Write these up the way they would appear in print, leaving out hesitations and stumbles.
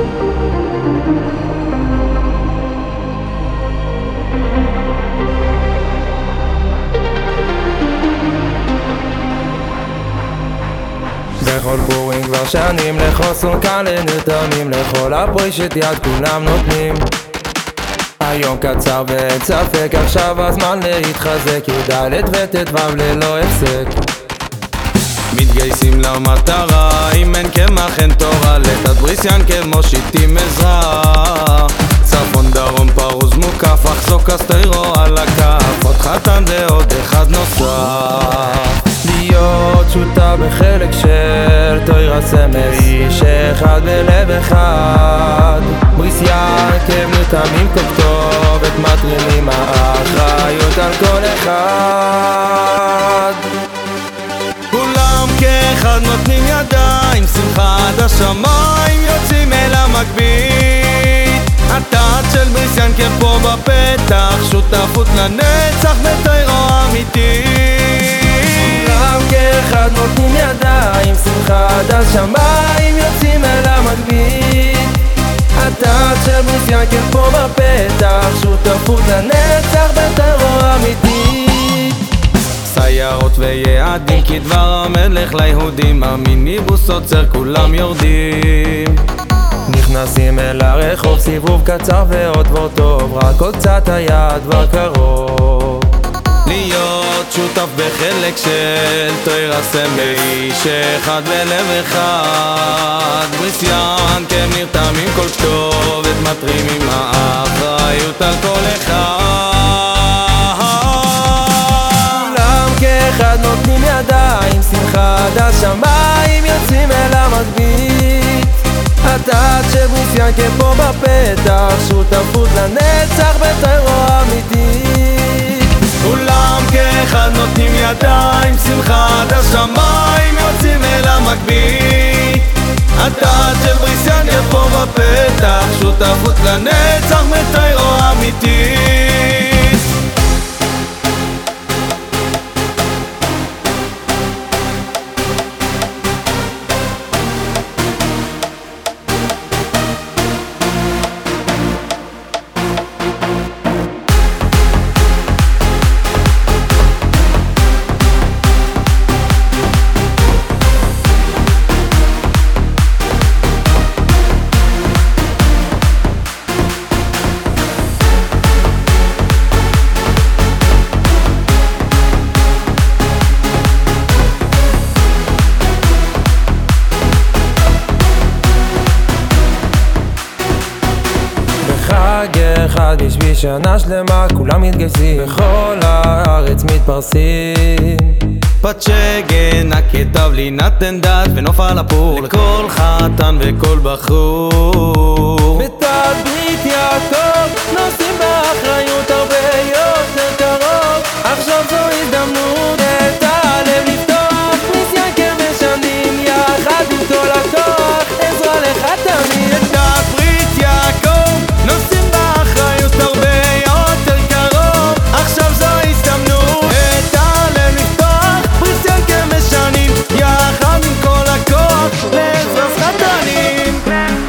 בכל פורים כבר שנים לחוסון כאן לנרתמים לכל הפרישת יד כולם נותנים. היום קצר ואין ספק עכשיו הזמן להתחזק י"ד וט"ו ללא הפסק. מתגייסים למטרה אם אין קמח אין תורה לתדבריסיין כמושיטים עזרה. צפון דרום פרוז מוקף אך זוקס תירו על הכף עוד חתן ועוד אחד נוסף. להיות שותף בחלק של תוירה סמל איש אחד בלב אחד. בריסיין כמותאמים כל כתובת מטרימים האחריות על כל אחד. כולם כאחד נותנים ידיים שמחה עד השמיים יוצאים אל המגבית. התת של בריסיין כפה בפתח שותפות לנצח בתוירו אמיתי. כאחד נותנים ידיים שמחה עד השמיים יוצאים אל המגבית. התת של בריסיין כפה בפתח שותפות לנצח בתוירו אמיתי. סיירות ויעדים כדבר המלך ליהודים המיניבוס עוצר כולם יורדים. נכנסים אל הרחוב סיבוב קצר ועוד ועוד טוב רק עוד קצת היעד כבר קרוב. להיות שותף בחלק של תוירה סמל איש אחד בלב אחד. בריסיין כנרתמים כל כתובת מטרימים האחריות על כל אחד. כולם כאחד נותנים ידיים שמחה עד השמיים יוצאים אל המגבית. התת של בריסיין כפה בפתח שותפות לנצח בתוירו אמיתי. כולם כאחד נותנים ידיים שמחה עד השמיים יוצאים אל המגבית. התת של בריסיין כפה בפתח שותפות לנצח בתוירו אמיתי. חג אחד בשביל שנה שלמה כולם מתגייסים בכל הארץ מתפרסים. פצ'גן הכתב לי נתן דת ונוף על הפור לכל חתן וכל בחור. בתת ברית יעקב נושאים באחריות הרבה יותר קרוב. עכשיו זו הזדמנות את הלב לפתוח בריסיין כמשנים יחד עם כל הכוח עזרה לחתנים. בתת ברית יעקב נושאים באחריות הרבה יותר קרוב. עכשיו זו הזדמנות את הלב לפתוח בריסיין כמשנים יחד עם כל הכוח לעזרת חתנים.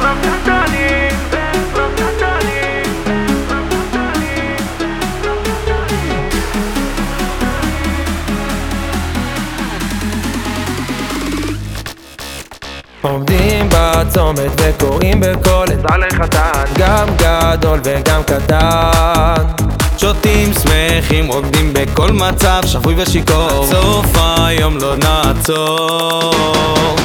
עומדים בצומת וקוראים בקול עזרה לחתן גם גדול וגם קטן. שותים שמחים רוקדים בכל מצב שפוי ושיכור סוף היום לא נעצור.